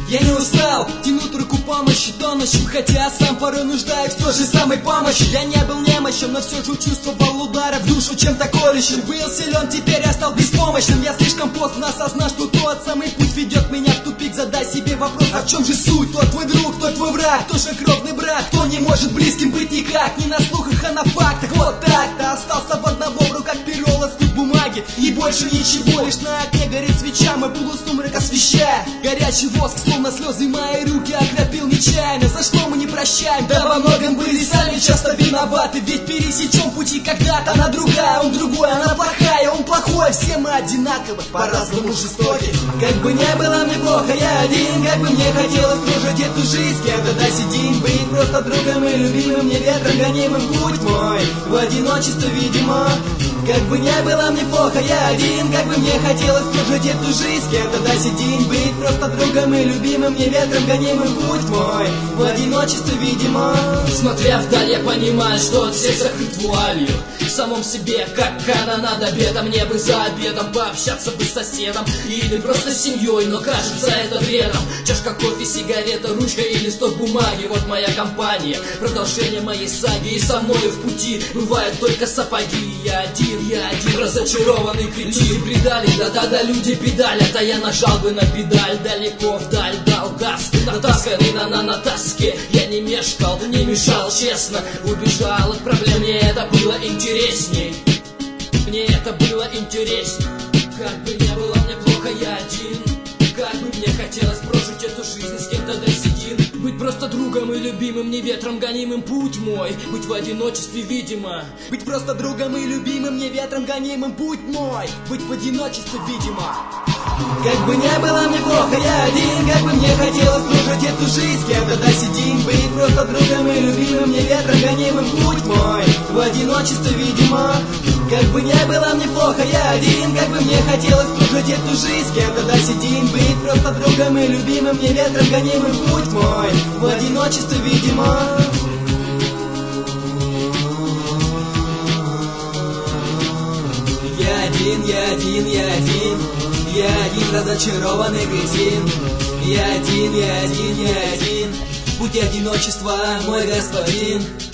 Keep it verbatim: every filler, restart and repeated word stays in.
Я не устал тянуть руку помощи тонущим, хотя сам порой нуждаюсь в той же самой помощи. Я не был немощен, но все же чувствовал удары в душу чем-то колющим. Был силен, теперь я стал беспомощным. Я слишком поздно осознал, что тот самый путь ведет меня в тупик. Задай себе вопрос, а в чем же суть? Кто твой друг, кто твой враг, кто же кровный брат, кто не может близким быть никак. Не на слухах, а на фактах. Вот так-то остался в одного в руках перо, лоскут бумаги и больше ничего. Лишь на окне горит свеча, мой полусумрак освещая. Горячий воск, словно слезы, мои руки окропил нечаянно. За что мы не прощаем? Да во многом были сами часто виноваты. Ведь пересечем пути когда-то. Она другая, он другой, она плохая, он плохой. Все мы одинаковы, по-разному жестоки. Как бы не было мне плохо, я один. Как бы мне хотелось прожить эту жизнь, кем-то досидеть, быть просто другом и любимым, не ветром гонимым. Путь мой в одиночестве, видимо. Как бы не было мне плохо, я один. Как бы мне хотелось прожить эту жизнь, кем-то досидеть, быть просто другом и любимым, не ветром гонимым. Путь мой в одиночестве, видимо. Смотря вдаль, я понимаю, что от всех закрыт вуалью. В самом себе, как канонада обеда. Мне бы за обедом пообщаться бы с соседом или просто с семьей, но кажется это бредом. Чашка кофе, сигарета, ручка и листок бумаги. Вот моя компания, продолжение моей саги. И со мною в пути бывают только сапоги. Я один, я один, разочарованный кретин. Люди предали, да-да-да, люди педалят, а я нажал бы на педаль. Далеко вдаль дал газ, натасканный на на натаске. Я не мешкал, не мешал, честно. Убежал от проблем, мне это было интересней. Мне это было интересней. Как бы не было мне плохо, я один. Как бы мне хотелось прожить эту жизнь с кем-то досидеть, быть просто другом и любимым, не ветром гонимым. Путь мой быть в одиночестве, видимо. Быть просто другом и любимым, не ветром гонимым. Путь мой быть в одиночестве, видимо. Как бы не было мне плохо, я один. Как бы мне хотелось прожить эту жизнь, кем-то досидеть, быть просто другом и любимым, не ветром гонимым. Путь мой в одиночестве, видимо. Как бы не было мне плохо, я один. Как бы мне хотелось прожить эту жизнь, кем-то досидеть, быть просто другом и любимым, не ветром гонимым. Путь мой в одиночестве, видимо. Я один, я один, я один. Я один, разочарованный кретин. Я один, я один, я один. Путь одиночества, мой господин.